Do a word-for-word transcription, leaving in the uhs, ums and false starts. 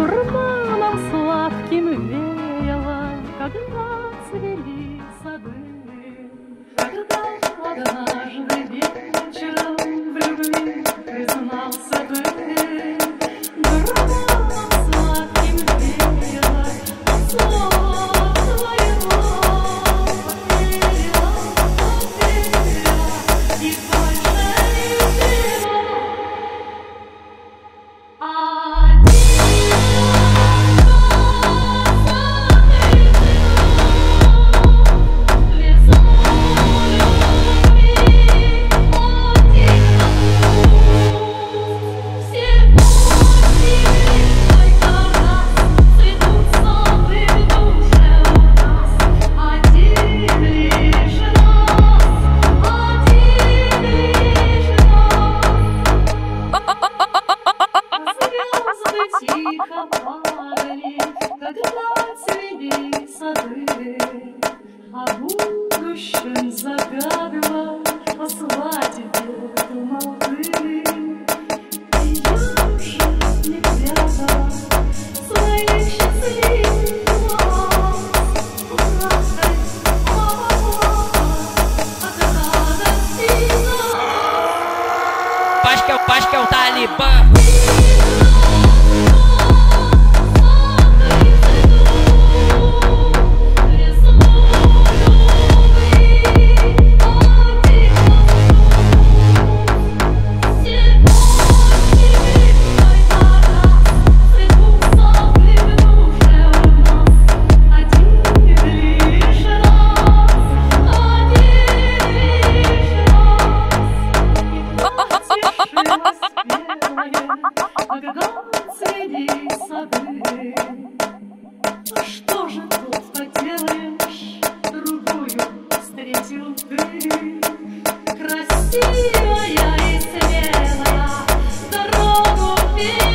Дурманом сладким веяло, когда цвели сады. Когда однажды вечером в любви признался бы, дурманом сладким веяло от слова твоего. Верила, верила, и больше ничего. Тихо падали, когда цвели сады, о будущем загадывал, о свадьбе думал ты. И я уже не прятала своих счастливых глаз, украдкой плакала от радости нас. Пашка, Пашка, o Talibã. Что же тут поделаешь, другую встретил ты, красивая и смелая, дорогу